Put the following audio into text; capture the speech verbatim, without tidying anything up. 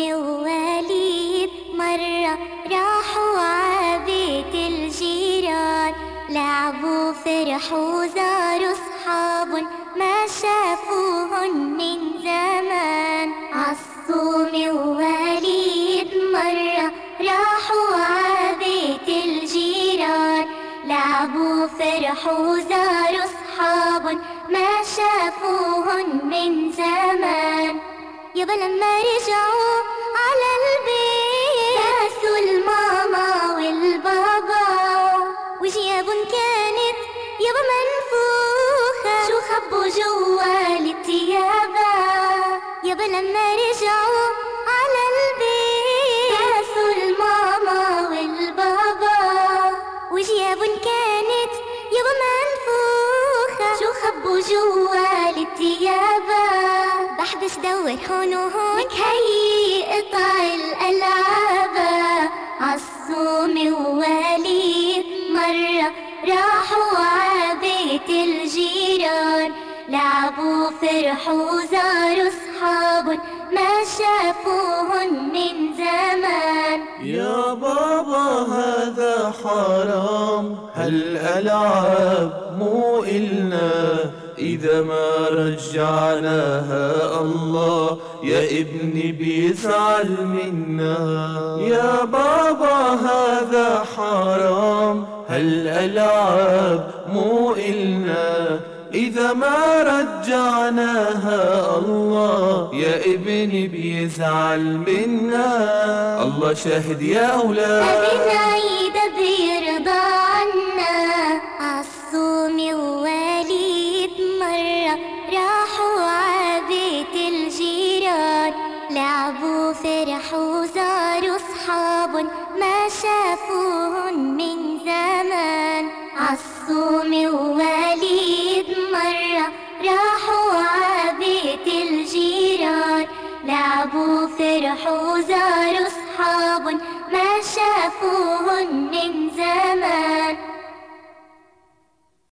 ووليد مرة راحوا عبيت الجيران، لعبوا فرحوا زاروا صحاب ما شافوهن من زمان. عصوم ووليد مرة راحوا عبيت الجيران، لعبوا فرحوا زاروا صحاب ما شافوهن من زمان. يابا لما رجعوا على البيت داسوا الماما والبابا، وجيابن كانت يابا منفوخة، شو خبوا جوا التيابة. يابا لما رجعوا على البيت داسوا الماما والبابا، وجيابن كانت يابا منفوخة، شو خبوا جوا التيابة. بحبس دور هون وهون لك هي قطع الألعاب. عصوم ووليد مرة راحوا عبيت الجيران، لعبوا فرحوا زاروا صحاب ما شافوهن من زمان. يا بابا هذا حرام، هالألعاب مو إلنا، إذا ما رجعناها الله يا ابني بيزعل منا. يا بابا هذا حرام، هالألعاب مو إلنا، إذا ما رجعناها الله يا ابني بيزعل منا. الله شاهد يا أولاد، أبي العيد بيرضى عنا. عصوم ووليد مرة راحوا عبيت الجيران، لعبوا فرحوا زاروا صحاب ما شافوهن من زمان. عصوم ووليد مرة راحوا عبيت الجيران، لعبوا فرحوا زاروا صحاب ما شافوهن من